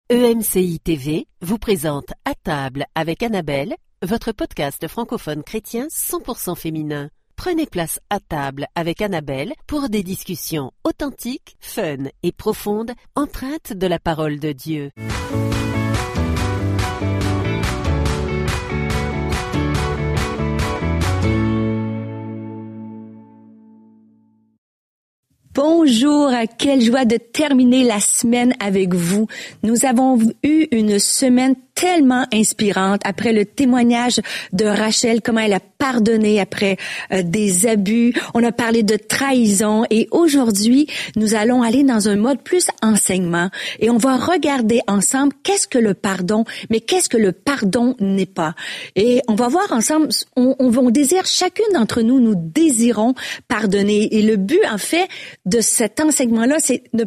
EMCI TV vous présente À table avec Annabelle, votre podcast francophone chrétien 100% féminin. Prenez place à table avec Annabelle pour des discussions authentiques, fun et profondes, empreintes de la parole de Dieu. Bonjour, quelle joie de terminer la semaine avec vous. Nous avons eu une semaine tellement inspirante après le témoignage de Rachel, comment elle a pardonné après des abus. On a parlé de trahison et aujourd'hui, nous allons aller dans un mode plus enseignement et on va regarder ensemble qu'est-ce que le pardon, mais qu'est-ce que le pardon n'est pas. Et on va voir ensemble, on désire, chacune d'entre nous, nous désirons pardonner. Et le but, en fait, de cet enseignement-là, c'est ne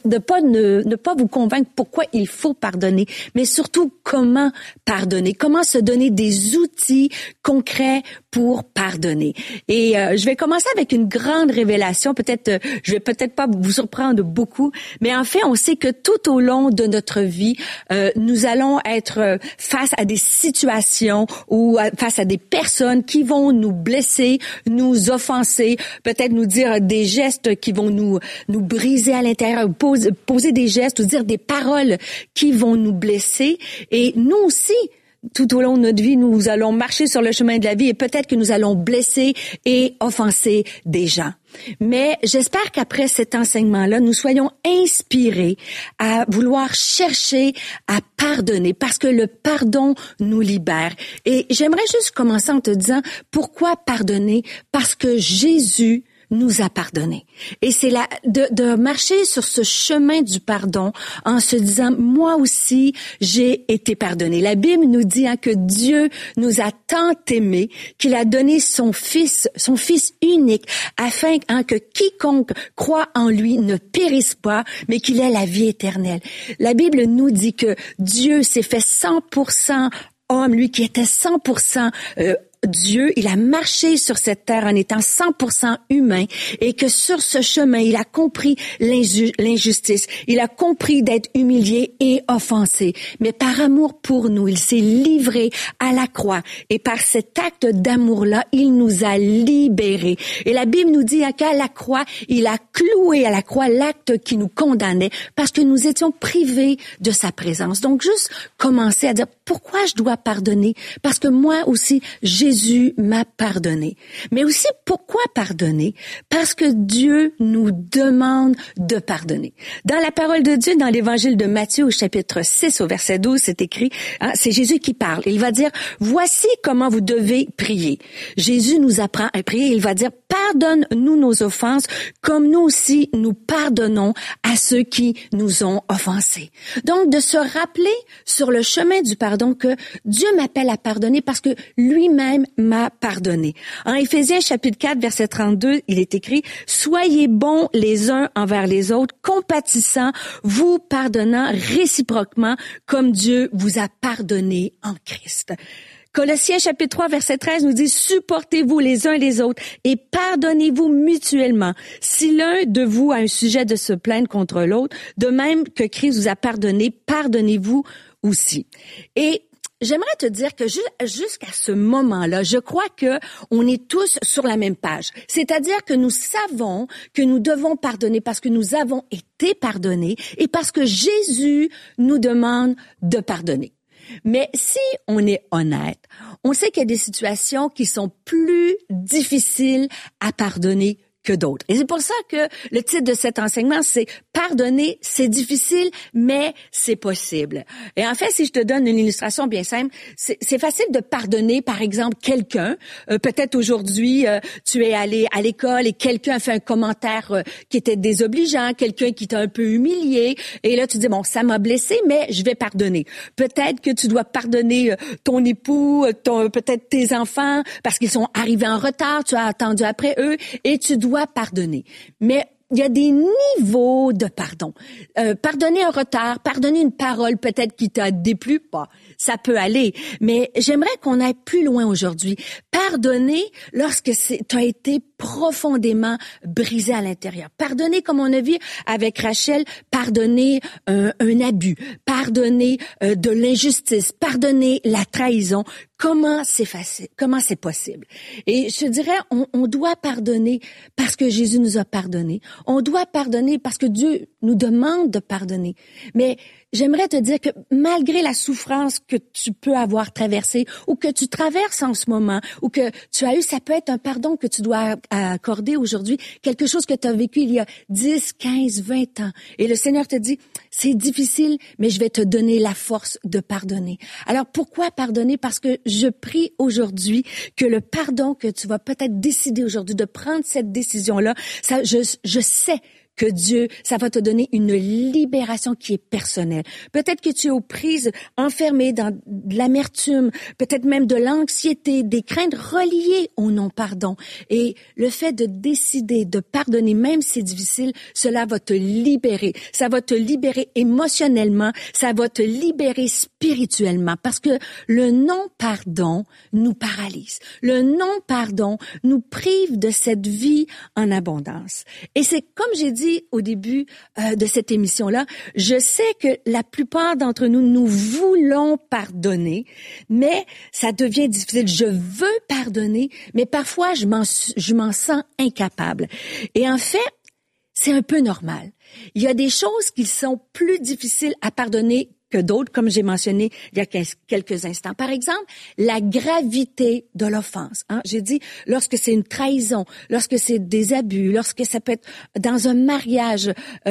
pas vous convaincre pourquoi il faut pardonner, mais surtout comment pardonner, comment se donner des outils concrets pour pardonner. Et je vais commencer avec une grande révélation. Je vais peut-être pas vous surprendre beaucoup, mais en fait, on sait que tout au long de notre vie, nous allons être face à des situations ou face à des personnes qui vont nous blesser, nous offenser, peut-être nous dire des gestes qui vont nous briser à l'intérieur, poser des gestes ou dire des paroles qui vont nous blesser. Et nous aussi, tout au long de notre vie, nous allons marcher sur le chemin de la vie et peut-être que nous allons blesser et offenser des gens. Mais j'espère qu'après cet enseignement-là, nous soyons inspirés à vouloir chercher à pardonner parce que le pardon nous libère. Et j'aimerais juste commencer en te disant pourquoi pardonner? Parce que Jésus nous a pardonné. Et c'est de marcher sur ce chemin du pardon en se disant, moi aussi, j'ai été pardonné. La Bible nous dit que Dieu nous a tant aimés qu'il a donné son Fils unique, afin que quiconque croit en lui ne périsse pas, mais qu'il ait la vie éternelle. La Bible nous dit que Dieu s'est fait 100% homme, lui qui était 100% Dieu, il a marché sur cette terre en étant 100% humain et que sur ce chemin, il a compris l'injustice. Il a compris d'être humilié et offensé. Mais par amour pour nous, il s'est livré à la croix et par cet acte d'amour-là, il nous a libérés. Et la Bible nous dit qu'à la croix, il a cloué à la croix l'acte qui nous condamnait parce que nous étions privés de sa présence. Donc, juste commencer à dire, pourquoi je dois pardonner? Parce que moi aussi, Jésus m'a pardonné. Mais aussi, pourquoi pardonner? Parce que Dieu nous demande de pardonner. Dans la parole de Dieu, dans l'évangile de Matthieu au chapitre 6 au verset 12, c'est écrit, c'est Jésus qui parle. Il va dire, voici comment vous devez prier. Jésus nous apprend à prier. Il va dire, pardonne-nous nos offenses comme nous aussi nous pardonnons à ceux qui nous ont offensés. Donc, de se rappeler sur le chemin du pardon que Dieu m'appelle à pardonner parce que lui-même m'a pardonné. En Éphésiens chapitre 4 verset 32, il est écrit « Soyez bons les uns envers les autres, compatissants, vous pardonnant réciproquement comme Dieu vous a pardonné en Christ. » Colossiens chapitre 3 verset 13 nous dit « Supportez-vous les uns les autres et pardonnez-vous mutuellement. Si l'un de vous a un sujet de se plaindre contre l'autre, de même que Christ vous a pardonné, pardonnez-vous aussi. » Et j'aimerais te dire que jusqu'à ce moment-là, je crois que on est tous sur la même page. C'est-à-dire que nous savons que nous devons pardonner parce que nous avons été pardonnés et parce que Jésus nous demande de pardonner. Mais si on est honnête, on sait qu'il y a des situations qui sont plus difficiles à pardonner que d'autres. Et c'est pour ça que le titre de cet enseignement, c'est « Pardonner, c'est difficile, mais c'est possible ». Et en fait, si je te donne une illustration bien simple, c'est facile de pardonner, par exemple, quelqu'un. Peut-être aujourd'hui, tu es allé à l'école et quelqu'un a fait un commentaire qui était désobligeant, quelqu'un qui t'a un peu humilié. Et là, tu dis, bon, ça m'a blessé, mais je vais pardonner. Peut-être que tu dois pardonner ton époux, peut-être tes enfants, parce qu'ils sont arrivés en retard, tu as attendu après eux, et tu dois pardonner. Mais il y a des niveaux de pardon. Pardonner un retard, pardonner une parole peut-être qui t'a déplu, pas. Ça peut aller, mais j'aimerais qu'on aille plus loin aujourd'hui. Pardonner lorsque t'as été profondément brisé à l'intérieur. Pardonner, comme on a vu avec Rachel, pardonner un abus, pardonner de l'injustice, pardonner la trahison. Comment c'est facile? Comment c'est possible? Et je dirais, on doit pardonner parce que Jésus nous a pardonné. On doit pardonner parce que Dieu nous demande de pardonner. Mais j'aimerais te dire que malgré la souffrance que tu peux avoir traversée ou que tu traverses en ce moment ou que tu as eu, ça peut être un pardon que tu dois accorder aujourd'hui, quelque chose que tu as vécu il y a 10, 15, 20 ans. Et le Seigneur te dit, c'est difficile, mais je vais te donner la force de pardonner. Alors pourquoi pardonner? Parce que je prie aujourd'hui que le pardon que tu vas peut-être décider aujourd'hui de prendre cette décision-là, ça, je sais que Dieu, ça va te donner une libération qui est personnelle. Peut-être que tu es aux prises, enfermé dans de l'amertume, peut-être même de l'anxiété, des craintes reliées au non-pardon. Et le fait de décider de pardonner, même si c'est difficile, cela va te libérer. Ça va te libérer émotionnellement, ça va te libérer spirituellement, parce que le non-pardon nous paralyse. Le non-pardon nous prive de cette vie en abondance. Et c'est comme j'ai dit au début de cette émission-là, je sais que la plupart d'entre nous, nous voulons pardonner, mais ça devient difficile. Je veux pardonner, mais parfois je m'en sens incapable. Et en fait, c'est un peu normal. Il y a des choses qui sont plus difficiles à pardonner que d'autres, comme j'ai mentionné il y a quelques instants. Par exemple, la gravité de l'offense. J'ai dit, lorsque c'est une trahison, lorsque c'est des abus, lorsque ça peut être dans un mariage,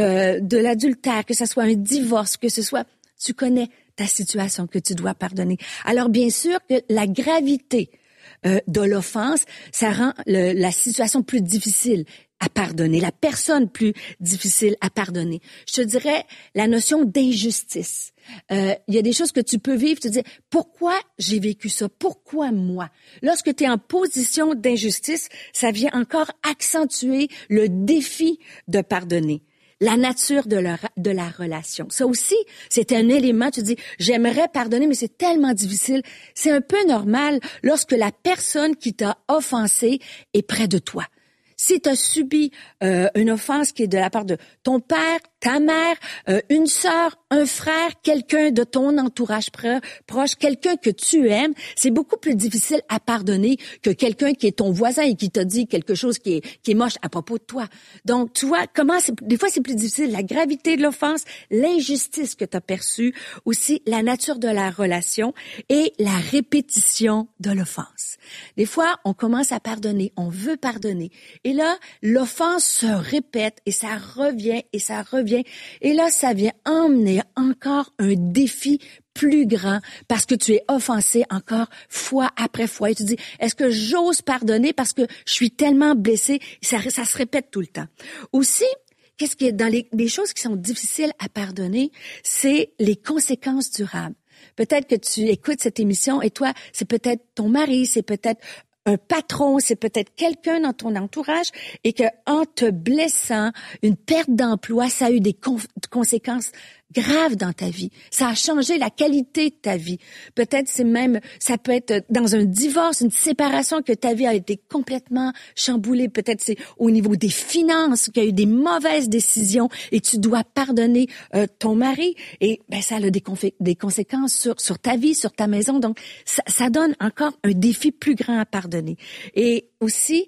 de l'adultère, que ce soit un divorce, que ce soit, tu connais ta situation que tu dois pardonner. Alors, bien sûr que la gravité de l'offense, ça rend la situation plus difficile à pardonner, la personne plus difficile à pardonner. Je te dirais la notion d'injustice. Il y a des choses que tu peux vivre, tu te dis, pourquoi j'ai vécu ça? Pourquoi moi? Lorsque tu es en position d'injustice, ça vient encore accentuer le défi de pardonner. La nature de la relation. Ça aussi, c'est un élément, tu dis, j'aimerais pardonner, mais c'est tellement difficile. C'est un peu normal lorsque la personne qui t'a offensé est près de toi. Si tu as subi une offense qui est de la part de ton père, ta mère, une sœur, un frère, quelqu'un de ton entourage proche, quelqu'un que tu aimes, c'est beaucoup plus difficile à pardonner que quelqu'un qui est ton voisin et qui t'a dit quelque chose qui est moche à propos de toi. Donc, tu vois, des fois c'est plus difficile, la gravité de l'offense, l'injustice que tu as perçue, aussi la nature de la relation et la répétition de l'offense. Des fois, on commence à pardonner, on veut pardonner. Et là, l'offense se répète et ça revient et ça revient. Et là, ça vient emmener encore un défi plus grand parce que tu es offensé encore fois après fois. Et tu dis, est-ce que j'ose pardonner parce que je suis tellement blessé? Ça se répète tout le temps. Aussi, qu'est-ce qui est dans les choses qui sont difficiles à pardonner, c'est les conséquences durables. Peut-être que tu écoutes cette émission et toi, c'est peut-être ton mari, c'est peut-être un patron, c'est peut-être quelqu'un dans ton entourage et que en te blessant, une perte d'emploi, ça a eu des conséquences graves dans ta vie. Ça a changé la qualité de ta vie. Peut-être ça peut être dans un divorce, une séparation que ta vie a été complètement chamboulée. Peut-être c'est au niveau des finances qu'il y a eu des mauvaises décisions et tu dois pardonner ton mari et ça a des conséquences sur ta vie, sur ta maison. Donc ça donne encore un défi plus grand à pardonner. Et aussi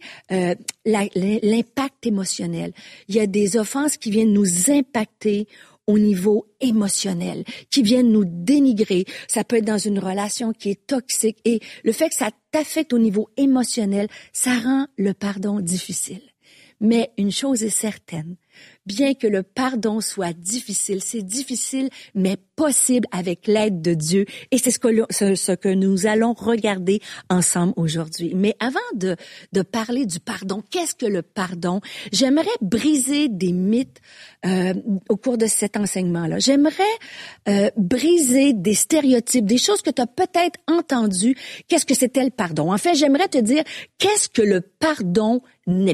l'impact émotionnel. Il y a des offenses qui viennent nous impacter au niveau émotionnel, qui viennent nous dénigrer. Ça peut être dans une relation qui est toxique et le fait que ça t'affecte au niveau émotionnel, ça rend le pardon difficile. Mais une chose est certaine, bien que le pardon soit difficile, c'est difficile mais possible avec l'aide de Dieu et c'est ce que nous allons regarder ensemble aujourd'hui. Mais avant de parler du pardon, qu'est-ce que le pardon? J'aimerais briser des mythes au cours de cet enseignement-là. J'aimerais briser des stéréotypes, des choses que tu as peut-être entendues. Qu'est-ce que c'était le pardon? En fait, j'aimerais te dire qu'est-ce que le pardon n'est pas.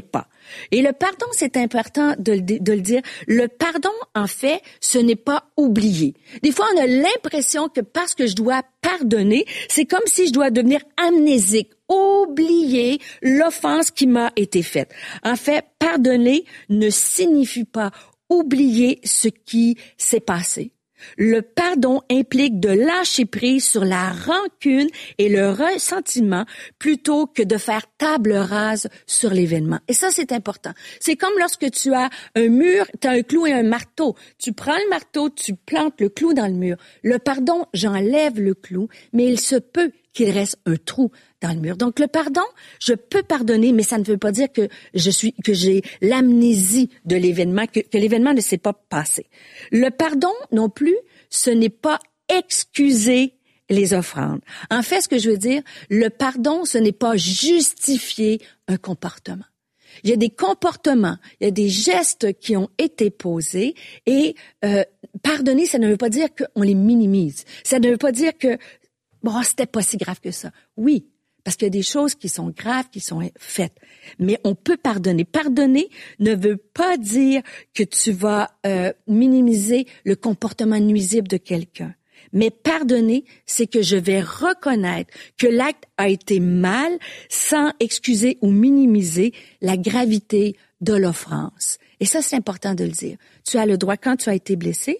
Et le pardon, c'est important de le dire. Le pardon, en fait, ce n'est pas oublier. Des fois, on a l'impression que parce que je dois pardonner, c'est comme si je dois devenir amnésique, oublier l'offense qui m'a été faite. En fait, pardonner ne signifie pas oublier ce qui s'est passé. Le pardon implique de lâcher prise sur la rancune et le ressentiment plutôt que de faire table rase sur l'événement. Et ça, c'est important. C'est comme lorsque tu as un mur, tu as un clou et un marteau. Tu prends le marteau, tu plantes le clou dans le mur. Le pardon, j'enlève le clou, mais il se peut qu'il reste un trou dans le mur. Donc, le pardon, je peux pardonner, mais ça ne veut pas dire que j'ai l'amnésie de l'événement, que l'événement ne s'est pas passé. Le pardon, non plus, ce n'est pas excuser les offrandes. En fait, ce que je veux dire, le pardon, ce n'est pas justifier un comportement. Il y a des comportements, il y a des gestes qui ont été posés et pardonner, ça ne veut pas dire qu'on les minimise. Ça ne veut pas dire que bon, c'était pas si grave que ça. Oui, parce qu'il y a des choses qui sont graves, qui sont faites. Mais on peut pardonner. Pardonner ne veut pas dire que tu vas minimiser le comportement nuisible de quelqu'un. Mais pardonner, c'est que je vais reconnaître que l'acte a été mal sans excuser ou minimiser la gravité de l'offense. Et ça, c'est important de le dire. Tu as le droit, quand tu as été blessé,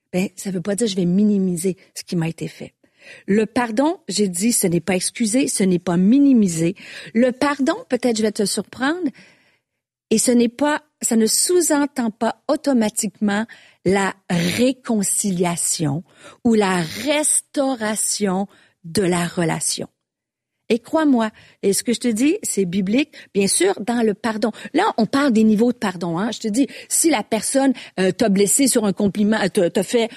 ça veut pas dire que je vais minimiser ce qui m'a été fait. Le pardon, j'ai dit, ce n'est pas excuser, ce n'est pas minimiser. Le pardon, peut-être je vais te surprendre, et ça ne sous-entend pas automatiquement la réconciliation ou la restauration de la relation. Et crois-moi, et ce que je te dis, c'est biblique, bien sûr, dans le pardon. Là, on parle des niveaux de pardon. Je te dis, si la personne t'a blessé sur un compliment, t'a fait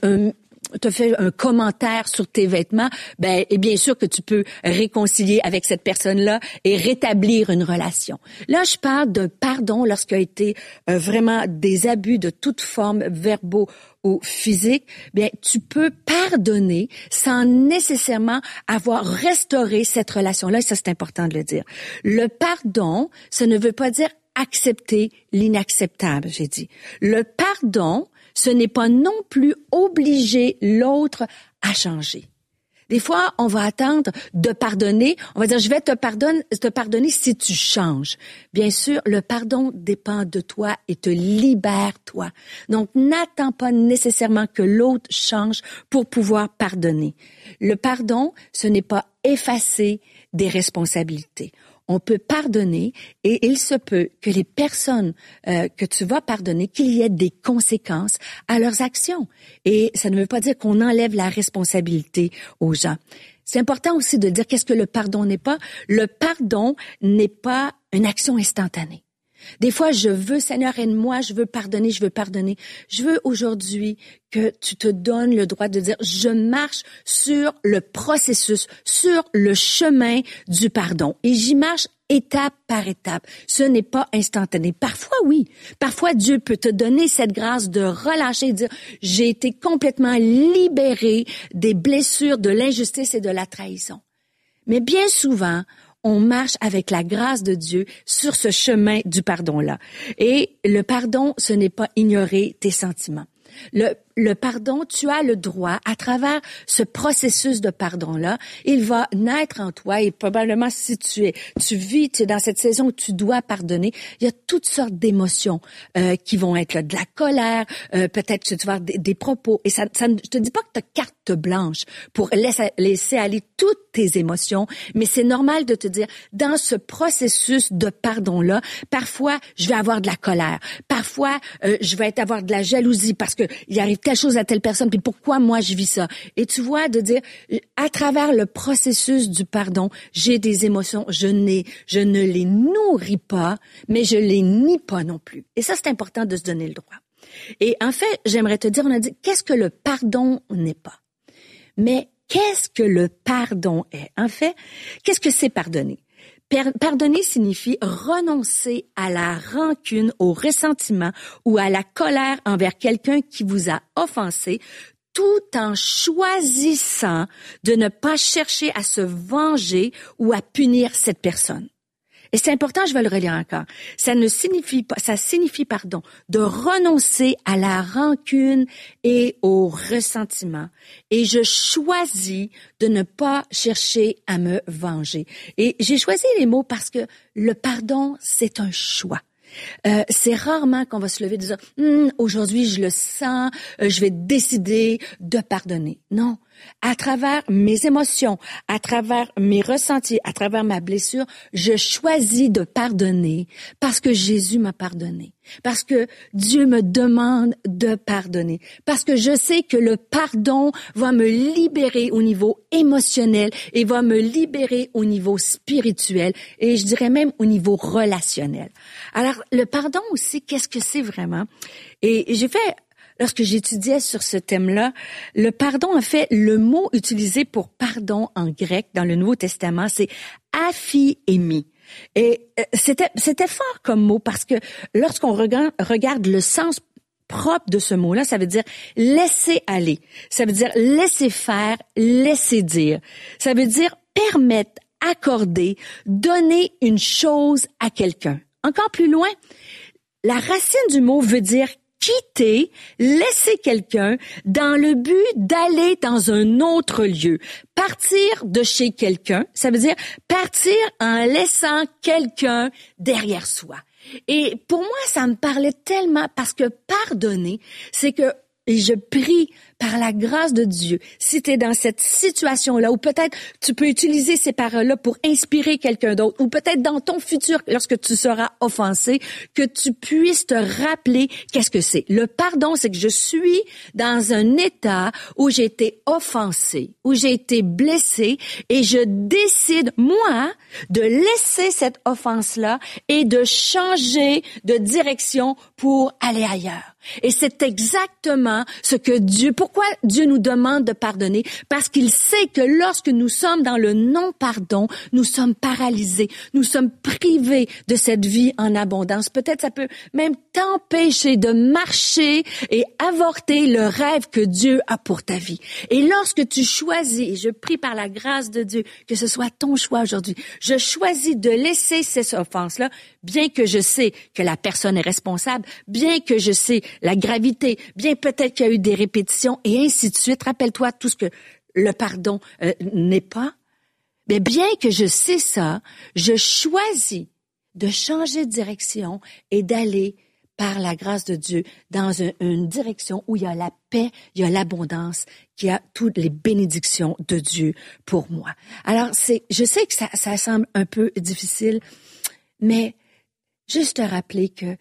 un commentaire sur tes vêtements, et bien sûr que tu peux réconcilier avec cette personne-là et rétablir une relation. Là, je parle d'un pardon lorsqu'il y a été vraiment des abus de toute forme, verbaux ou physiques. Tu peux pardonner sans nécessairement avoir restauré cette relation-là. Et ça, c'est important de le dire. Le pardon, ça ne veut pas dire accepter l'inacceptable, j'ai dit. Le pardon, ce n'est pas non plus obliger l'autre à changer. Des fois, on va attendre de pardonner. On va dire, je vais te pardonner si tu changes. Bien sûr, le pardon dépend de toi et te libère toi. Donc, n'attends pas nécessairement que l'autre change pour pouvoir pardonner. Le pardon, ce n'est pas effacer des responsabilités. On peut pardonner et il se peut que les personnes que tu vas pardonner, qu'il y ait des conséquences à leurs actions. Et ça ne veut pas dire qu'on enlève la responsabilité aux gens. C'est important aussi de dire qu'est-ce que le pardon n'est pas. Le pardon n'est pas une action instantanée. Des fois, je veux, Seigneur, aide-moi, je veux pardonner. Je veux aujourd'hui que tu te donnes le droit de dire, je marche sur le processus, sur le chemin du pardon. Et j'y marche étape par étape. Ce n'est pas instantané. Parfois, oui. Parfois, Dieu peut te donner cette grâce de relâcher et dire, j'ai été complètement libéré des blessures, de l'injustice et de la trahison. Mais bien souvent, on marche avec la grâce de Dieu sur ce chemin du pardon-là. Et le pardon, ce n'est pas ignorer tes sentiments. Le pardon, tu as le droit, à travers ce processus de pardon-là, il va naître en toi et probablement si tu vis dans cette saison où tu dois pardonner, il y a toutes sortes d'émotions qui vont être là, de la colère, peut-être que tu vas avoir des propos. Et ça, je te dis pas que tu as carte blanche pour laisser aller toutes tes émotions, mais c'est normal de te dire, dans ce processus de pardon-là, parfois, je vais avoir de la colère, parfois, je vais avoir de la jalousie parce que il arrive telle chose à telle personne, puis pourquoi moi je vis ça? Et tu vois, de dire, à travers le processus du pardon, j'ai des émotions, je ne les nourris pas, mais je les nie pas non plus. Et ça, c'est important de se donner le droit. Et en fait, j'aimerais te dire, on a dit, qu'est-ce que le pardon n'est pas? Mais qu'est-ce que le pardon est? En fait, qu'est-ce que c'est pardonner? Pardonner signifie renoncer à la rancune, au ressentiment ou à la colère envers quelqu'un qui vous a offensé, tout en choisissant de ne pas chercher à se venger ou à punir cette personne. Et c'est important, je vais le relire encore. Ça signifie, de renoncer à la rancune et au ressentiment. Et je choisis de ne pas chercher à me venger. Et j'ai choisi les mots parce que le pardon, c'est un choix. C'est rarement qu'on va se lever et dire aujourd'hui je le sens, je vais décider de pardonner. Non, à travers mes émotions, à travers mes ressentis, à travers ma blessure, je choisis de pardonner parce que Jésus m'a pardonné, parce que Dieu me demande de pardonner, parce que je sais que le pardon va me libérer au niveau émotionnel et va me libérer au niveau spirituel et je dirais même au niveau relationnel. Alors, le pardon aussi, qu'est-ce que c'est vraiment? Et j'ai fait, lorsque j'étudiais sur ce thème-là, le pardon, en fait, le mot utilisé pour pardon en grec dans le Nouveau Testament, c'est aphiemi. Et c'était fort comme mot parce que lorsqu'on regarde le sens propre de ce mot-là, ça veut dire laisser aller. Ça veut dire laisser faire, laisser dire. Ça veut dire permettre, accorder, donner une chose à quelqu'un. Encore plus loin, la racine du mot veut dire quitter, laisser quelqu'un dans le but d'aller dans un autre lieu. Partir de chez quelqu'un, ça veut dire partir en laissant quelqu'un derrière soi. Et pour moi, ça me parlait tellement parce que pardonner, c'est que, et je prie par la grâce de Dieu, si tu es dans cette situation-là, ou peut-être tu peux utiliser ces paroles-là pour inspirer quelqu'un d'autre, ou peut-être dans ton futur, lorsque tu seras offensé, que tu puisses te rappeler qu'est-ce que c'est. Le pardon, c'est que je suis dans un état où j'ai été offensé, où j'ai été blessé, et je décide, moi, de laisser cette offense-là et de changer de direction pour aller ailleurs. Et c'est exactement ce que Dieu, pourquoi Dieu nous demande de pardonner? Parce qu'il sait que lorsque nous sommes dans le non-pardon, nous sommes paralysés, nous sommes privés de cette vie en abondance. Peut-être ça peut même t'empêcher de marcher et avorter le rêve que Dieu a pour ta vie. Et lorsque tu choisis, et je prie par la grâce de Dieu, que ce soit ton choix aujourd'hui, je choisis de laisser ces offenses-là, bien que je sais que la personne est responsable, bien que je sais la gravité, bien peut-être qu'il y a eu des répétitions et ainsi de suite. Rappelle-toi tout ce que le pardon n'est pas. Mais bien que je sais ça, je choisis de changer de direction et d'aller par la grâce de Dieu dans une direction où il y a la paix, il y a l'abondance, qu'il y a toutes les bénédictions de Dieu pour moi. Alors, je sais que ça semble un peu difficile, mais juste te rappeler que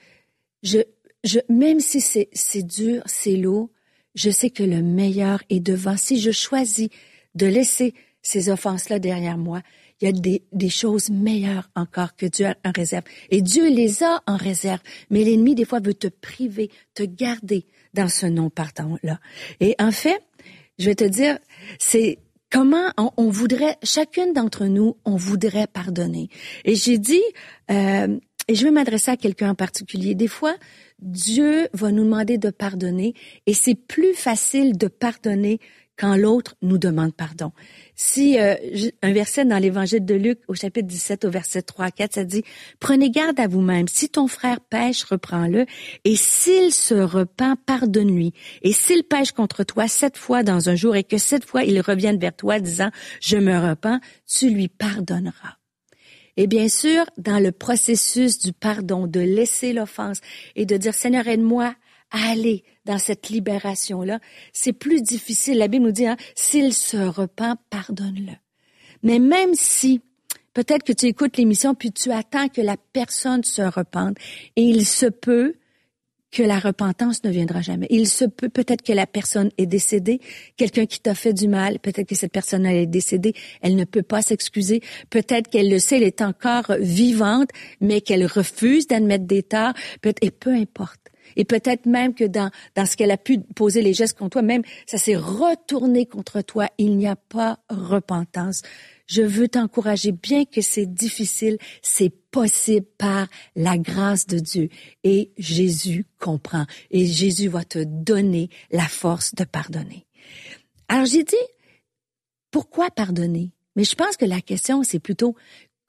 même si c'est dur, c'est lourd, je sais que le meilleur est devant. Si je choisis de laisser ces offenses-là derrière moi, il y a des choses meilleures encore que Dieu a en réserve. Et Dieu les a en réserve, mais l'ennemi, des fois, veut te priver, te garder dans ce non-pardon-là. Et en fait, je vais te dire, c'est comment on voudrait, chacune d'entre nous, on voudrait pardonner. Et j'ai dit, et je vais m'adresser à quelqu'un en particulier, des fois, Dieu va nous demander de pardonner et c'est plus facile de pardonner quand l'autre nous demande pardon. Si un verset dans l'Évangile de Luc, au chapitre 17, au verset 3 à 4, ça dit « Prenez garde à vous-même. Si ton frère pêche, reprends-le. Et s'il se repent, pardonne-lui. Et s'il pêche contre toi 7 fois dans un jour et que 7 fois il revienne vers toi disant « Je me repens », tu lui pardonneras. » Et bien sûr, dans le processus du pardon, de laisser l'offense et de dire « Seigneur, aide-moi à aller dans cette libération-là », c'est plus difficile. La Bible nous dit « S'il se repent, pardonne-le ». Mais même si, peut-être que tu écoutes l'émission puis tu attends que la personne se repente, et il se peut que la repentance ne viendra jamais. Il se peut, peut-être que la personne est décédée, quelqu'un qui t'a fait du mal, peut-être que cette personne-là est décédée, elle ne peut pas s'excuser, peut-être qu'elle le sait, elle est encore vivante, mais qu'elle refuse d'admettre des torts, et peu importe. Et peut-être même que dans ce qu'elle a pu poser les gestes contre toi, même ça s'est retourné contre toi, il n'y a pas repentance. Je veux t'encourager, bien que c'est difficile, c'est possible par la grâce de Dieu. Et Jésus comprend. Et Jésus va te donner la force de pardonner. Alors j'ai dit, pourquoi pardonner? Mais je pense que la question, c'est plutôt,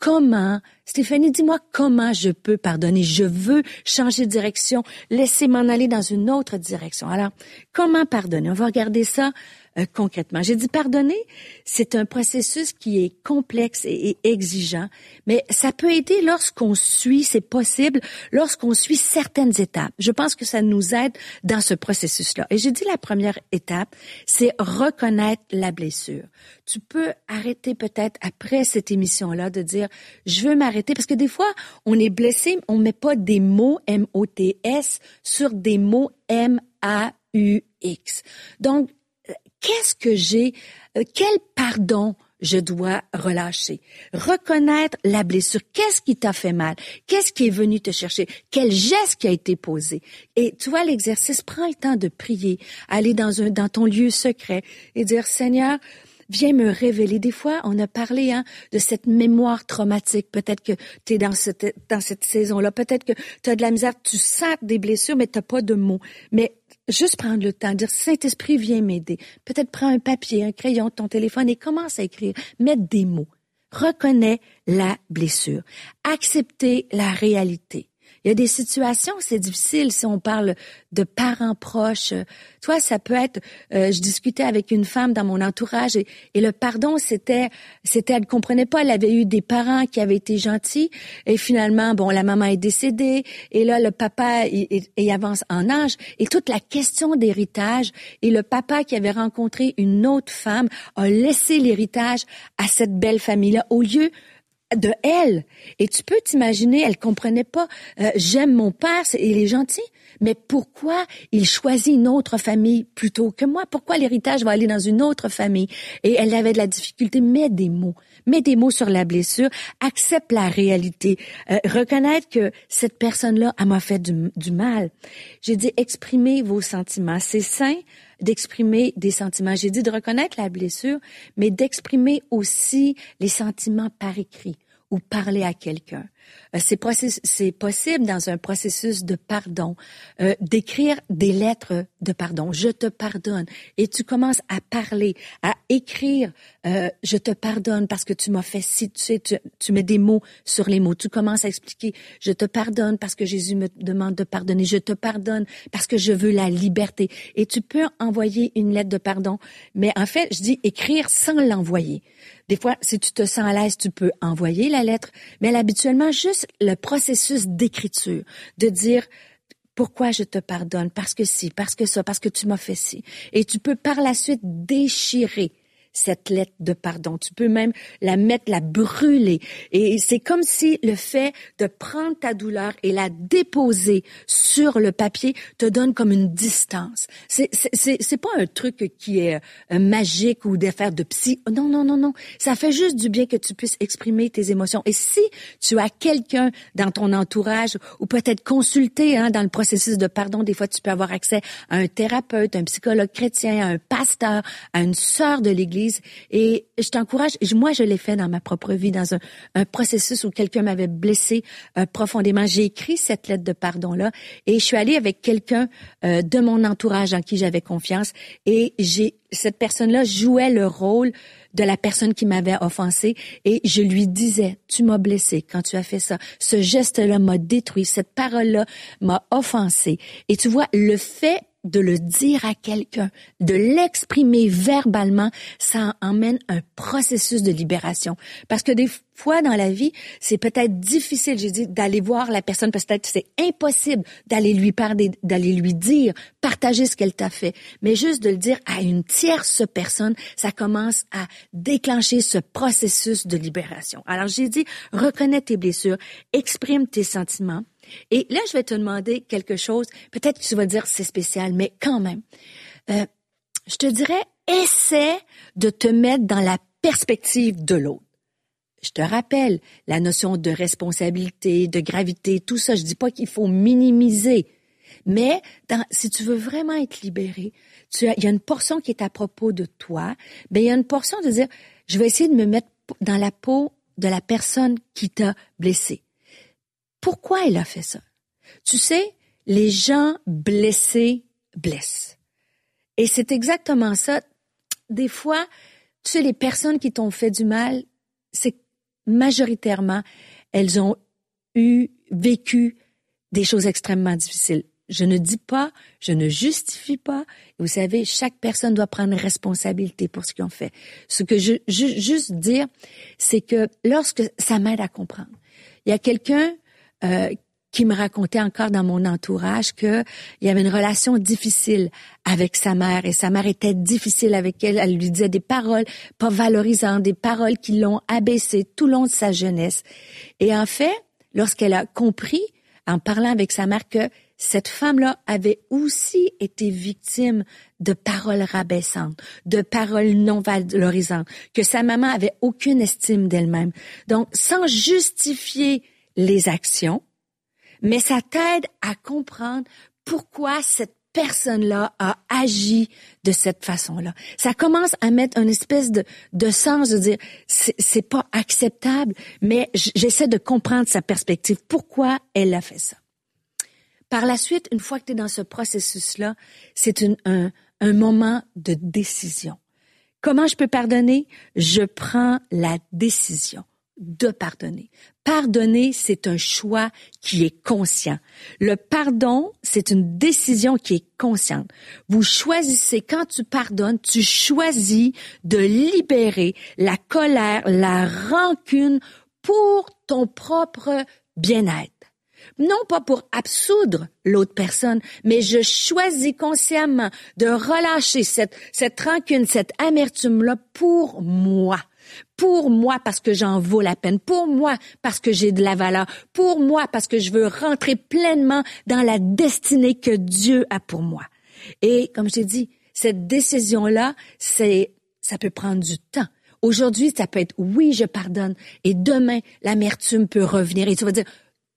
comment, Stéphanie, dis-moi comment je peux pardonner. Je veux changer de direction, laisser m'en aller dans une autre direction. Alors, comment pardonner? On va regarder ça concrètement. J'ai dit pardonner, c'est un processus qui est complexe et exigeant, mais ça peut aider lorsqu'on suit, c'est possible, lorsqu'on suit certaines étapes. Je pense que ça nous aide dans ce processus-là. Et j'ai dit la première étape, c'est reconnaître la blessure. Tu peux arrêter peut-être après cette émission-là de dire, je veux m'arrêter, parce que des fois, on est blessé, on met pas des mots M-O-T-S sur des mots M-A-U-X. Donc, quel pardon je dois relâcher? Reconnaître la blessure. Qu'est-ce qui t'a fait mal? Qu'est-ce qui est venu te chercher? Quel geste qui a été posé? Et tu vois, l'exercice, prends le temps de prier, aller dans ton lieu secret et dire, Seigneur, viens me révéler. Des fois, on a parlé de cette mémoire traumatique. Peut-être que tu es dans cette saison-là. Peut-être que tu as de la misère. Tu sens des blessures, mais tu n'as pas de mots. Mais juste prendre le temps de dire, Saint-Esprit, viens m'aider. Peut-être prends un papier, un crayon, ton téléphone et commence à écrire. Mettre des mots. Reconnais la blessure. Accepter la réalité. Il y a des situations, c'est difficile si on parle de parents proches. Toi, ça peut être, je discutais avec une femme dans mon entourage et le pardon, c'était, elle comprenait pas, elle avait eu des parents qui avaient été gentils et finalement, la maman est décédée et là, le papa, il avance en âge et toute la question d'héritage et le papa qui avait rencontré une autre femme a laissé l'héritage à cette belle famille-là au lieu de elle. Et tu peux t'imaginer, elle comprenait pas, j'aime mon père, il est gentil, mais pourquoi il choisit une autre famille plutôt que moi? Pourquoi l'héritage va aller dans une autre famille? Et elle avait de la difficulté. Mets des mots sur la blessure, accepte la réalité, reconnaître que cette personne-là, elle m'a fait du mal. J'ai dit, exprimez vos sentiments. C'est sain d'exprimer des sentiments. J'ai dit de reconnaître la blessure, mais d'exprimer aussi les sentiments par écrit ou parler à quelqu'un. C'est possible dans un processus de pardon, d'écrire des lettres de pardon. Je te pardonne. Et tu commences à parler, à écrire, je te pardonne parce que tu m'as fait ci, tu mets des mots sur les mots. Tu commences à expliquer, je te pardonne parce que Jésus me demande de pardonner. Je te pardonne parce que je veux la liberté. Et tu peux envoyer une lettre de pardon. Mais en fait, je dis écrire sans l'envoyer. Des fois, si tu te sens à l'aise, tu peux envoyer la lettre. Mais habituellement, juste le processus d'écriture, de dire pourquoi je te pardonne, parce que ci, parce que ça, parce que tu m'as fait ci. Et tu peux par la suite déchirer cette lettre de pardon. Tu peux même la brûler. Et c'est comme si le fait de prendre ta douleur et la déposer sur le papier te donne comme une distance. C'est pas un truc qui est magique ou d'affaire de psy. Non. Ça fait juste du bien que tu puisses exprimer tes émotions. Et si tu as quelqu'un dans ton entourage ou peut-être consulter dans le processus de pardon, des fois tu peux avoir accès à un thérapeute, un psychologue chrétien, à un pasteur, à une sœur de l'Église. Et je t'encourage, moi je l'ai fait dans ma propre vie, dans un processus où quelqu'un m'avait blessé profondément. J'ai écrit cette lettre de pardon-là et je suis allée avec quelqu'un de mon entourage en qui j'avais confiance et cette personne-là jouait le rôle de la personne qui m'avait offensée et je lui disais, tu m'as blessé quand tu as fait ça. Ce geste-là m'a détruit, cette parole-là m'a offensé. Et tu vois, le fait de le dire à quelqu'un, de l'exprimer verbalement, ça emmène un processus de libération. Parce que des fois dans la vie, c'est peut-être difficile, j'ai dit, d'aller voir la personne, peut-être c'est impossible d'aller lui parler, d'aller lui dire, partager ce qu'elle t'a fait. Mais juste de le dire à une tierce personne, ça commence à déclencher ce processus de libération. Alors j'ai dit, reconnais tes blessures, exprime tes sentiments. Et là, je vais te demander quelque chose. Peut-être que tu vas dire c'est spécial, mais quand même. Je te dirais, essaie de te mettre dans la perspective de l'autre. Je te rappelle la notion de responsabilité, de gravité, tout ça. Je dis pas qu'il faut minimiser. Mais si tu veux vraiment être libéré, il y a une portion qui est à propos de toi. Ben, il y a une portion de dire, je vais essayer de me mettre dans la peau de la personne qui t'a blessé. Pourquoi il a fait ça? Tu sais, les gens blessés blessent. Et c'est exactement ça. Des fois, tu sais, les personnes qui t'ont fait du mal, majoritairement, elles ont vécu des choses extrêmement difficiles. Je ne dis pas, je ne justifie pas. Vous savez, chaque personne doit prendre responsabilité pour ce qu'ils ont fait. Ce que je juste dire, c'est que lorsque ça m'aide à comprendre. Il y a quelqu'un qui me racontait encore dans mon entourage que il y avait une relation difficile avec sa mère et sa mère était difficile avec elle. Elle lui disait des paroles pas valorisantes, des paroles qui l'ont abaissée tout le long de sa jeunesse. Et en fait, lorsqu'elle a compris, en parlant avec sa mère, que cette femme-là avait aussi été victime de paroles rabaissantes, de paroles non valorisantes, que sa maman avait aucune estime d'elle-même. Donc, sans justifier les actions, mais ça t'aide à comprendre pourquoi cette personne-là a agi de cette façon-là. Ça commence à mettre une espèce de sens, de dire, c'est pas acceptable, mais j'essaie de comprendre sa perspective. Pourquoi elle a fait ça? Par la suite, une fois que tu es dans ce processus-là, c'est un moment de décision. Comment je peux pardonner? Je prends la décision de pardonner. Pardonner, c'est un choix qui est conscient. Le pardon, c'est une décision qui est consciente. Vous choisissez, quand tu pardonnes, tu choisis de libérer la colère, la rancune pour ton propre bien-être. Non pas pour absoudre l'autre personne, mais je choisis consciemment de relâcher cette rancune, cette amertume-là pour moi. Pour moi, parce que j'en vaux la peine. Pour moi, parce que j'ai de la valeur. Pour moi, parce que je veux rentrer pleinement dans la destinée que Dieu a pour moi. Et comme je t'ai dit, cette décision-là, ça peut prendre du temps. Aujourd'hui, ça peut être oui, je pardonne. Et demain, l'amertume peut revenir. Et tu vas dire,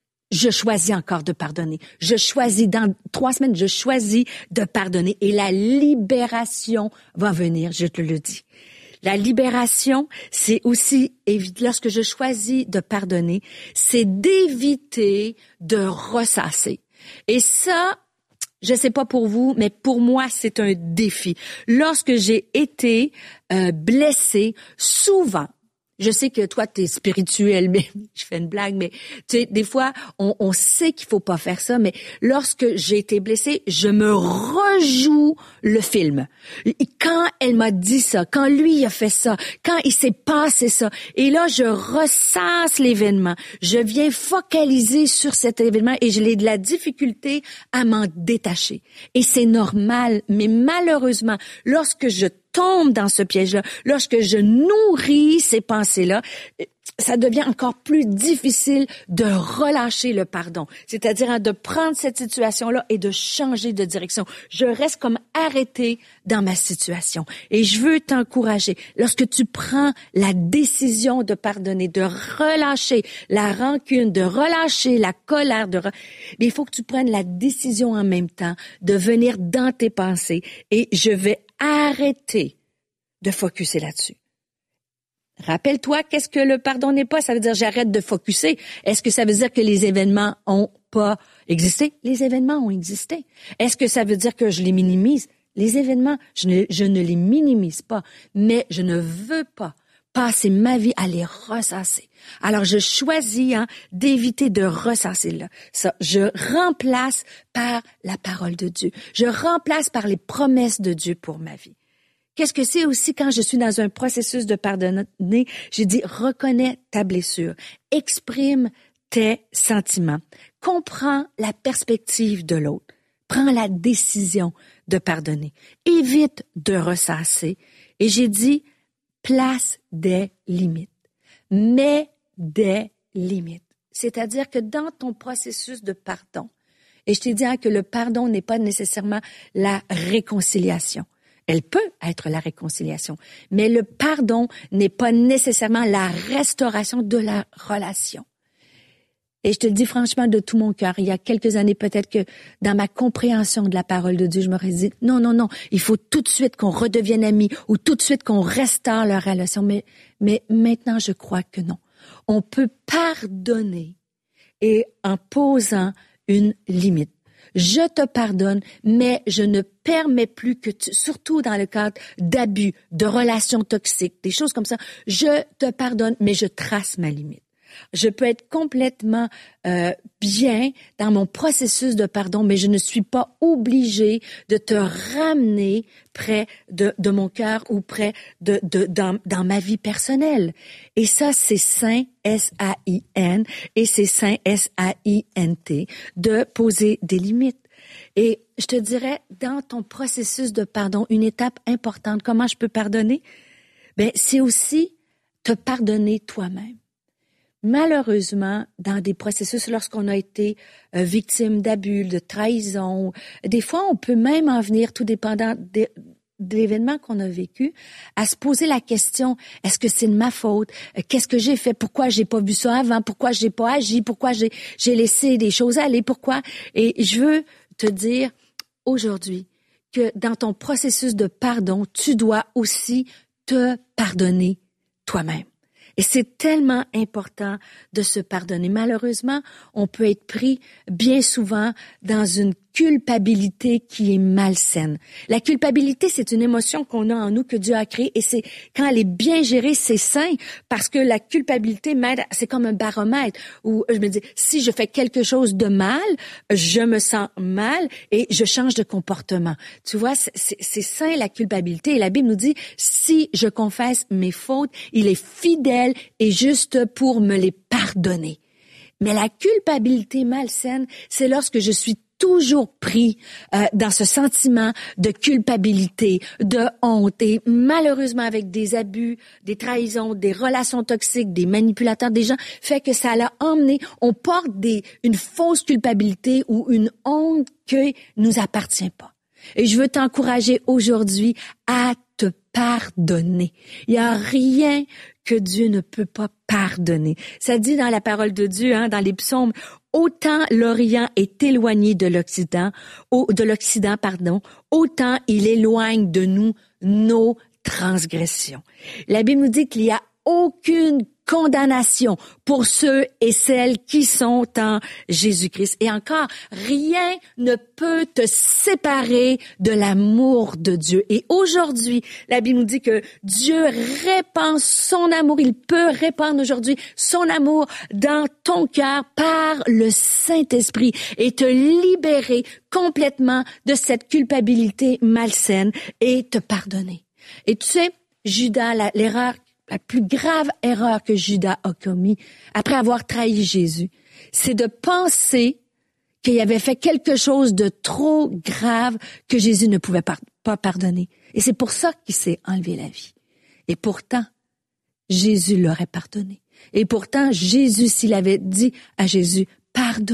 je choisis encore de pardonner. Je choisis, dans 3 semaines, je choisis de pardonner. Et la libération va venir, je te le dis. La libération, c'est aussi, lorsque je choisis de pardonner, c'est d'éviter de ressasser. Et ça, je sais pas pour vous, mais pour moi, c'est un défi. Lorsque j'ai été blessée, souvent, je sais que toi, t'es spirituel, mais je fais une blague, mais tu sais, des fois, on sait qu'il faut pas faire ça, mais lorsque j'ai été blessée, je me rejoue le film. Quand elle m'a dit ça, quand lui a fait ça, quand il s'est passé ça, et là, je ressasse l'événement. Je viens focaliser sur cet événement et j'ai de la difficulté à m'en détacher. Et c'est normal, mais malheureusement, lorsque je tombe dans ce piège-là, lorsque je nourris ces pensées-là, ça devient encore plus difficile de relâcher le pardon. C'est-à-dire de prendre cette situation-là et de changer de direction. Je reste comme arrêtée dans ma situation. Et je veux t'encourager. Lorsque tu prends la décision de pardonner, de relâcher la rancune, de relâcher la colère, il faut que tu prennes la décision en même temps de venir dans tes pensées. Et je vais arrêter de focusser là-dessus. Rappelle-toi, qu'est-ce que le pardon n'est pas? Ça veut dire j'arrête de focusser. Est-ce que ça veut dire que les événements ont pas existé? Les événements ont existé. Est-ce que ça veut dire que je les minimise? Les événements, je ne les minimise pas, mais je ne veux pas passer ma vie à les ressasser. Alors, je choisis d'éviter de ressasser ça. Je remplace par la parole de Dieu. Je remplace par les promesses de Dieu pour ma vie. Qu'est-ce que c'est aussi quand je suis dans un processus de pardonner? J'ai dit, reconnais ta blessure, exprime tes sentiments, comprends la perspective de l'autre, prends la décision de pardonner, évite de ressasser. Et j'ai dit, place des limites, mets des limites. C'est-à-dire que dans ton processus de pardon, et je t'ai dit que le pardon n'est pas nécessairement la réconciliation. Elle peut être la réconciliation, mais le pardon n'est pas nécessairement la restauration de la relation. Et je te le dis franchement de tout mon cœur, il y a quelques années peut-être que dans ma compréhension de la parole de Dieu, je m'aurais dit non, il faut tout de suite qu'on redevienne amis ou tout de suite qu'on restaure la relation. Mais maintenant, je crois que non. On peut pardonner et en posant une limite. je te pardonne, mais je ne permets plus que surtout dans le cadre d'abus, de relations toxiques, des choses comme ça, je te pardonne, mais je trace ma limite. Je peux être complètement bien dans mon processus de pardon, mais je ne suis pas obligée de te ramener près de mon cœur ou près dans ma vie personnelle. Et ça, c'est sain, S-A-I-N, et c'est sain, S-A-I-N-T, de poser des limites. Et je te dirais, dans ton processus de pardon, une étape importante, comment je peux pardonner? Ben, c'est aussi te pardonner toi-même. Malheureusement, dans des processus, lorsqu'on a été victime d'abus, de trahison, des fois, on peut même en venir, tout dépendant de l'événement qu'on a vécu, à se poser la question, est-ce que c'est de ma faute? Qu'est-ce que j'ai fait? Pourquoi j'ai pas vu ça avant? Pourquoi j'ai pas agi? Pourquoi j'ai laissé des choses aller? Pourquoi? Et je veux te dire aujourd'hui que dans ton processus de pardon, tu dois aussi te pardonner toi-même. Et c'est tellement important de se pardonner. Malheureusement, on peut être pris bien souvent dans une culpabilité qui est malsaine. La culpabilité, c'est une émotion qu'on a en nous, que Dieu a créée, et c'est quand elle est bien gérée, c'est sain, parce que la culpabilité m'aide, c'est comme un baromètre où je me dis, si je fais quelque chose de mal, je me sens mal et je change de comportement. Tu vois, c'est sain la culpabilité, et la Bible nous dit, si je confesse mes fautes, il est fidèle et juste pour me les pardonner. Mais la culpabilité malsaine, c'est lorsque je suis toujours pris dans ce sentiment de culpabilité, de honte, et malheureusement avec des abus, des trahisons, des relations toxiques, des manipulateurs, des gens, fait que ça l'a emmené, on porte une fausse culpabilité ou une honte qui nous appartient pas. Et je veux t'encourager aujourd'hui à te pardonner. Il y a rien que Dieu ne peut pas pardonner. Ça dit dans la parole de Dieu, dans les psaumes, autant l'Orient est éloigné de l'Occident, autant il éloigne de nous nos transgressions. La Bible nous dit qu'il n'y a aucune condamnation pour ceux et celles qui sont en Jésus-Christ. Et encore, rien ne peut te séparer de l'amour de Dieu. Et aujourd'hui, la Bible nous dit que Dieu répand son amour. Il peut répandre aujourd'hui son amour dans ton cœur par le Saint-Esprit et te libérer complètement de cette culpabilité malsaine et te pardonner. Et tu sais, Judas, la plus grave erreur que Judas a commis après avoir trahi Jésus, c'est de penser qu'il avait fait quelque chose de trop grave que Jésus ne pouvait pas pardonner. Et c'est pour ça qu'il s'est enlevé la vie. Et pourtant, Jésus l'aurait pardonné. Et pourtant, Jésus, s'il avait dit à Jésus, « Pardonne-moi »,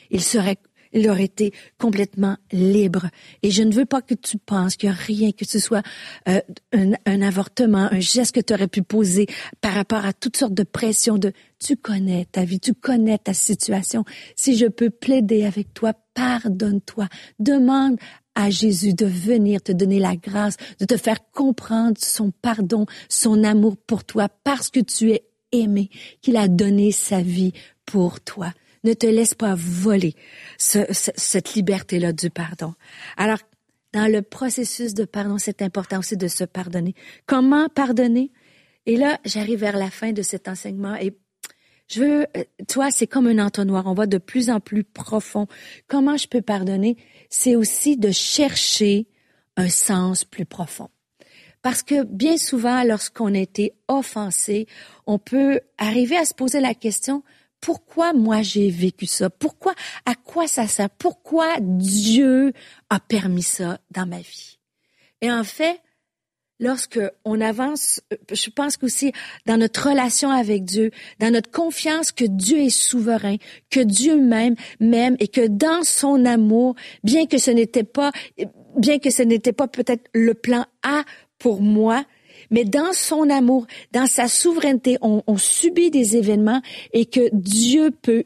il aurait été complètement libre. Et je ne veux pas que tu penses qu'il n'y a rien, que ce soit un avortement, un geste que tu aurais pu poser par rapport à toutes sortes de pressions tu connais ta vie, tu connais ta situation. Si je peux plaider avec toi, pardonne-toi. Demande à Jésus de venir te donner la grâce, de te faire comprendre son pardon, son amour pour toi, parce que tu es aimé, qu'il a donné sa vie pour toi. Ne te laisse pas voler cette liberté-là du pardon. Alors, dans le processus de pardon, c'est important aussi de se pardonner. Comment pardonner? Et là, j'arrive vers la fin de cet enseignement et toi, c'est comme un entonnoir. On va de plus en plus profond. Comment je peux pardonner? C'est aussi de chercher un sens plus profond. Parce que bien souvent, lorsqu'on a été offensé, on peut arriver à se poser la question, pourquoi moi j'ai vécu ça? Pourquoi? À quoi ça sert? Pourquoi Dieu a permis ça dans ma vie? Et en fait, lorsque on avance, je pense qu'aussi dans notre relation avec Dieu, dans notre confiance que Dieu est souverain, que Dieu m'aime et que dans son amour, bien que ce n'était pas peut-être le plan A pour moi, mais dans son amour, dans sa souveraineté, on subit des événements et que Dieu peut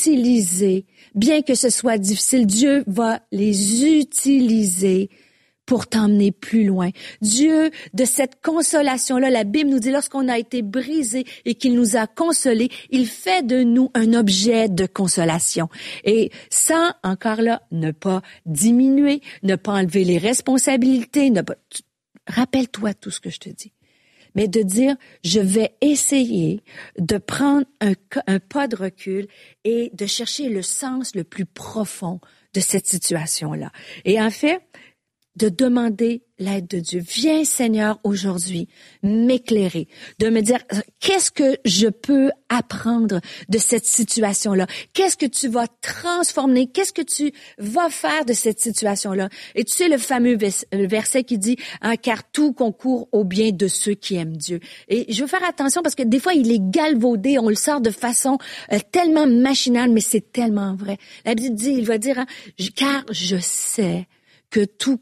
utiliser, bien que ce soit difficile, Dieu va les utiliser pour t'emmener plus loin. Dieu, de cette consolation-là, la Bible nous dit, lorsqu'on a été brisé et qu'il nous a consolés, il fait de nous un objet de consolation. Et sans, encore là, ne pas diminuer, ne pas enlever les responsabilités, rappelle-toi tout ce que je te dis. Mais de dire, je vais essayer de prendre un pas de recul et de chercher le sens le plus profond de cette situation-là. Et en fait, de demander l'aide de Dieu. Viens, Seigneur, aujourd'hui, m'éclairer, de me dire, qu'est-ce que je peux apprendre de cette situation-là? Qu'est-ce que tu vas transformer? Qu'est-ce que tu vas faire de cette situation-là? Et tu sais, le fameux verset qui dit, car tout concourt au bien de ceux qui aiment Dieu. Et je veux faire attention parce que des fois, il est galvaudé, on le sort de façon tellement machinale, mais c'est tellement vrai. La Bible dit, il va dire, car je sais que tout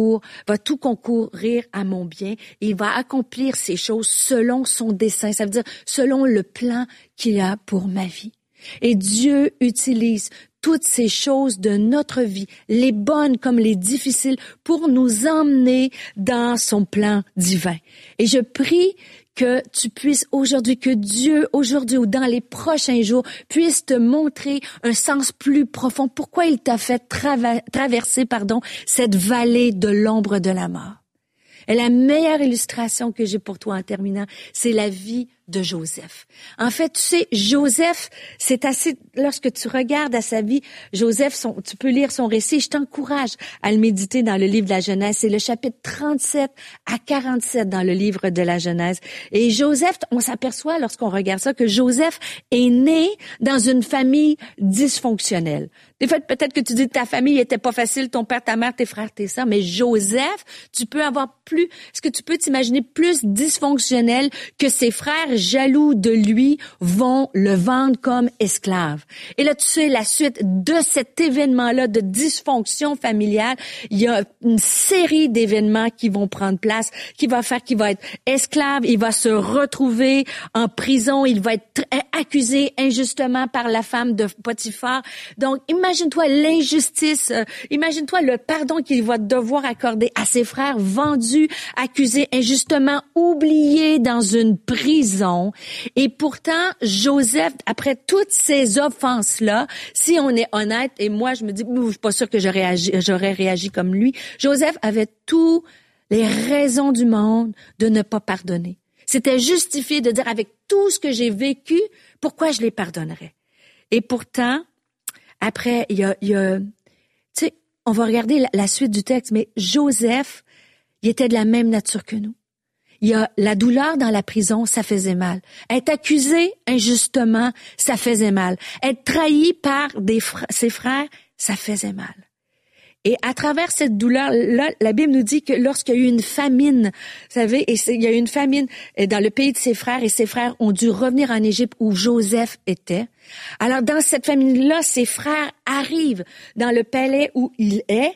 concourir à mon bien. Il va accomplir ces choses selon son dessein. Ça veut dire selon le plan qu'il a pour ma vie. Et Dieu utilise toutes ces choses de notre vie, les bonnes comme les difficiles, pour nous emmener dans son plan divin. Et je prie que tu puisses aujourd'hui, que Dieu aujourd'hui ou dans les prochains jours puisse te montrer un sens plus profond. Pourquoi il t'a fait traverser cette vallée de l'ombre de la mort. Et la meilleure illustration que j'ai pour toi en terminant, c'est la vie de Joseph. En fait, tu sais, Joseph, c'est assez, lorsque tu regardes à sa vie, Joseph, tu peux lire son récit, je t'encourage à le méditer dans le livre de la Genèse. C'est le chapitre 37 à 47 dans le livre de la Genèse. Et Joseph, on s'aperçoit lorsqu'on regarde ça que Joseph est né dans une famille dysfonctionnelle. Des fois, peut-être que tu dis que ta famille était pas facile, ton père, ta mère, tes frères, tes sœurs, mais Joseph, tu peux avoir est-ce que tu peux t'imaginer plus dysfonctionnel que ses frères jaloux de lui vont le vendre comme esclave. Et là, tu sais, la suite de cet événement-là de dysfonction familiale, il y a une série d'événements qui vont prendre place, qui va faire qu'il va être esclave, il va se retrouver en prison, il va être accusé injustement par la femme de Potiphar. Donc, imagine-toi l'injustice, imagine-toi le pardon qu'il va devoir accorder à ses frères vendus, accusés injustement, oubliés dans une prison. Et pourtant, Joseph, après toutes ces offenses-là, si on est honnête, et moi je me dis, je suis pas sûre que j'aurais réagi comme lui, Joseph avait toutes les raisons du monde de ne pas pardonner. C'était justifié de dire, avec tout ce que j'ai vécu, pourquoi je les pardonnerais? Et pourtant, après, il y a tu sais, on va regarder la suite du texte, mais Joseph, il était de la même nature que nous. Il y a la douleur dans la prison, ça faisait mal. Être accusé injustement, ça faisait mal. Être trahi par ses frères, ça faisait mal. Et à travers cette douleur-là, la Bible nous dit que lorsqu'il y a eu une famine, vous savez, il y a eu une famine dans le pays de ses frères, et ses frères ont dû revenir en Égypte où Joseph était. Alors, dans cette famine-là, ses frères arrivent dans le palais où il est,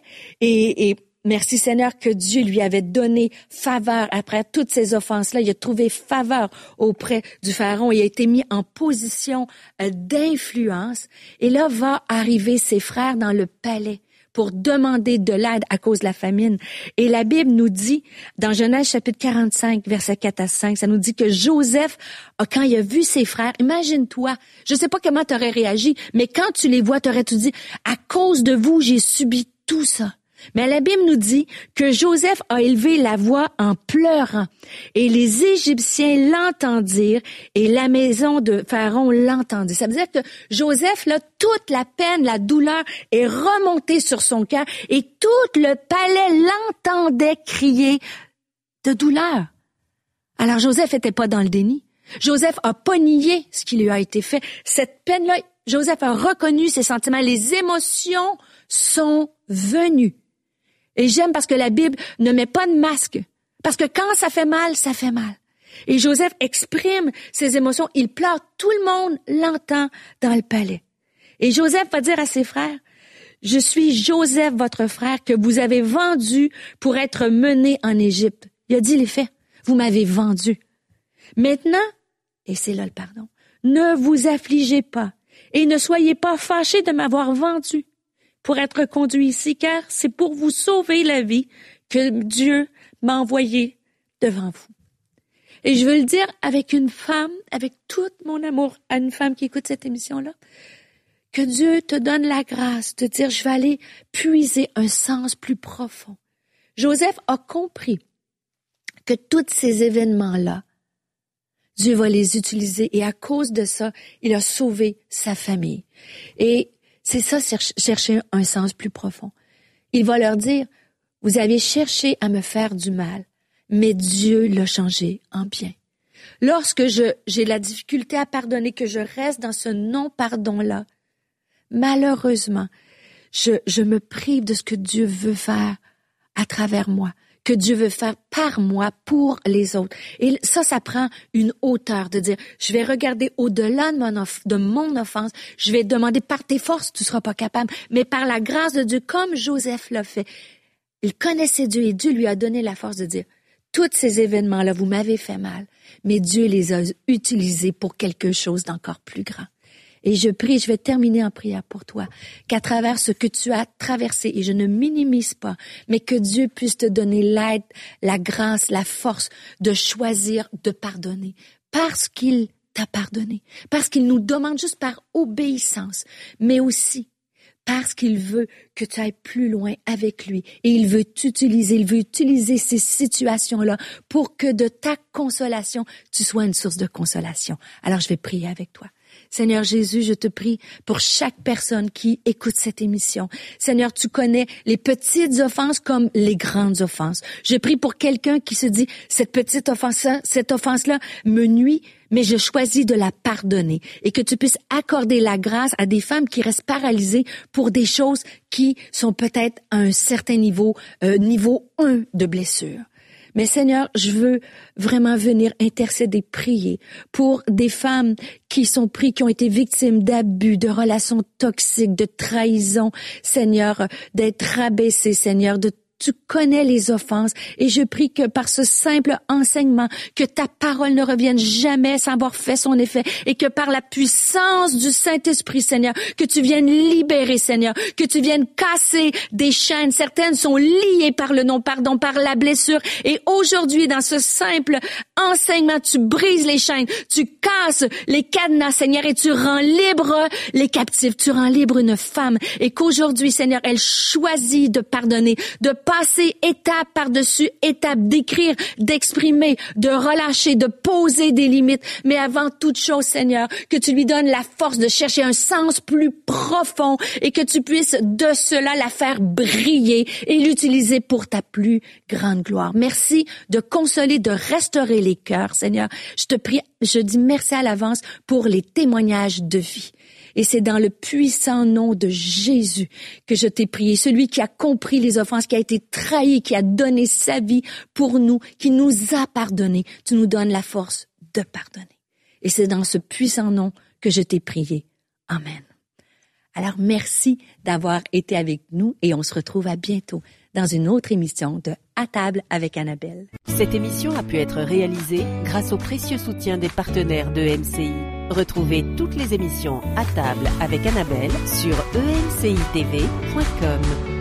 et merci Seigneur que Dieu lui avait donné faveur après toutes ces offenses-là. Il a trouvé faveur auprès du Pharaon. Il a été mis en position d'influence. Et là, va arriver ses frères dans le palais pour demander de l'aide à cause de la famine. Et la Bible nous dit, dans Genèse chapitre 45, versets 4 à 5, ça nous dit que Joseph, quand il a vu ses frères, imagine-toi, je sais pas comment tu aurais réagi, mais quand tu les vois, tu aurais tout dit, à cause de vous, j'ai subi tout ça. Mais la Bible nous dit que Joseph a élevé la voix en pleurant, et les Égyptiens l'entendirent, et la maison de Pharaon l'entendit. Ça veut dire que Joseph, là, toute la peine, la douleur est remontée sur son cœur, et tout le palais l'entendait crier de douleur. Alors Joseph était pas dans le déni. Joseph a pas nié ce qui lui a été fait. Cette peine-là, Joseph a reconnu ses sentiments. Les émotions sont venues. Et j'aime parce que la Bible ne met pas de masque. Parce que quand ça fait mal, ça fait mal. Et Joseph exprime ses émotions. Il pleure. Tout le monde l'entend dans le palais. Et Joseph va dire à ses frères, « Je suis Joseph, votre frère, que vous avez vendu pour être mené en Égypte. » Il a dit les faits. « Vous m'avez vendu. Maintenant, et c'est là le pardon, ne vous affligez pas et ne soyez pas fâchés de m'avoir vendu pour être conduit ici, car c'est pour vous sauver la vie que Dieu m'a envoyé devant vous. Et je veux le dire avec une femme, avec tout mon amour à une femme qui écoute cette émission-là, que Dieu te donne la grâce de dire, je vais aller puiser un sens plus profond. Joseph a compris que tous ces événements-là, Dieu va les utiliser et à cause de ça, il a sauvé sa famille. Et c'est ça, chercher un sens plus profond. Il va leur dire, vous avez cherché à me faire du mal, mais Dieu l'a changé en bien. Lorsque j'ai la difficulté à pardonner, que je reste dans ce non-pardon-là, malheureusement, je me prive de ce que Dieu veut faire à travers moi, que Dieu veut faire par moi pour les autres. Et ça prend une hauteur de dire, je vais regarder au-delà de mon offense, je vais demander par tes forces, tu seras pas capable, mais par la grâce de Dieu, comme Joseph l'a fait. Il connaissait Dieu et Dieu lui a donné la force de dire, tous ces événements-là, vous m'avez fait mal, mais Dieu les a utilisés pour quelque chose d'encore plus grand. Et je prie, je vais terminer en prière pour toi, qu'à travers ce que tu as traversé, et je ne minimise pas, mais que Dieu puisse te donner l'aide, la grâce, la force de choisir de pardonner, parce qu'il t'a pardonné, parce qu'il nous demande juste par obéissance, mais aussi parce qu'il veut que tu ailles plus loin avec lui et il veut utiliser ces situations-là pour que de ta consolation, tu sois une source de consolation. Alors, je vais prier avec toi. Seigneur Jésus, je te prie pour chaque personne qui écoute cette émission. Seigneur, tu connais les petites offenses comme les grandes offenses. Je prie pour quelqu'un qui se dit, cette offense-là me nuit, mais je choisis de la pardonner et que tu puisses accorder la grâce à des femmes qui restent paralysées pour des choses qui sont peut-être à un certain niveau 1 de blessure. Mais Seigneur, je veux vraiment venir intercéder, prier pour des femmes qui ont été victimes d'abus, de relations toxiques, de trahison, Seigneur, d'être rabaissées, Seigneur, tu connais les offenses et je prie que par ce simple enseignement, que ta parole ne revienne jamais sans avoir fait son effet et que par la puissance du Saint-Esprit, Seigneur, que tu viennes libérer, Seigneur, que tu viennes casser des chaînes. Certaines sont liées par le non-pardon, par la blessure et aujourd'hui, dans ce simple enseignement, tu brises les chaînes, tu casses les cadenas, Seigneur, et tu rends libre les captifs, tu rends libre une femme et qu'aujourd'hui, Seigneur, elle choisit de pardonner, de passer étape par-dessus étape, d'écrire, d'exprimer, de relâcher, de poser des limites. Mais avant toute chose, Seigneur, que tu lui donnes la force de chercher un sens plus profond et que tu puisses de cela la faire briller et l'utiliser pour ta plus grande gloire. Merci de consoler, de restaurer les cœurs, Seigneur. Je te prie, je dis merci à l'avance pour les témoignages de vie. Et c'est dans le puissant nom de Jésus que je t'ai prié, celui qui a compris les offenses, qui a été trahi, qui a donné sa vie pour nous, qui nous a pardonné. Tu nous donnes la force de pardonner. Et c'est dans ce puissant nom que je t'ai prié. Amen. Alors, merci d'avoir été avec nous et on se retrouve à bientôt dans une autre émission de À table avec Annabelle. Cette émission a pu être réalisée grâce au précieux soutien des partenaires de MCI. Retrouvez toutes les émissions À table avec Annabelle sur emcitv.com.